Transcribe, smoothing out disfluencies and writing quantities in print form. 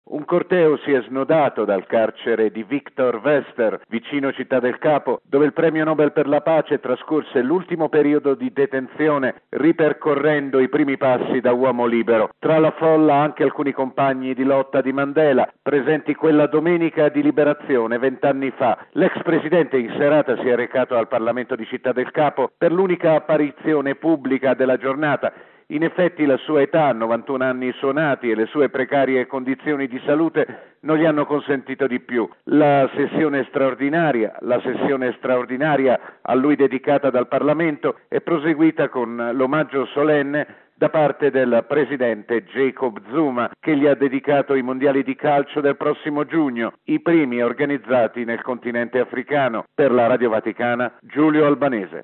Un corteo si è snodato dal carcere di Victor Verster, vicino Città del Capo, dove il premio Nobel per la pace trascorse l'ultimo periodo di detenzione ripercorrendo i primi passi da uomo libero. Tra la folla anche alcuni compagni di lotta di Mandela, presenti quella domenica di liberazione 20 anni fa. L'ex presidente in serata si è recato al Parlamento di Città del Capo per l'unica apparizione pubblica della giornata. In effetti la sua età, 91 anni suonati, e le sue precarie condizioni di salute non gli hanno consentito di più. La sessione straordinaria a lui dedicata dal Parlamento è proseguita con l'omaggio solenne da parte del presidente Jacob Zuma, che gli ha dedicato i mondiali di calcio del prossimo giugno, i primi organizzati nel continente africano. Per la Radio Vaticana, Giulio Albanese.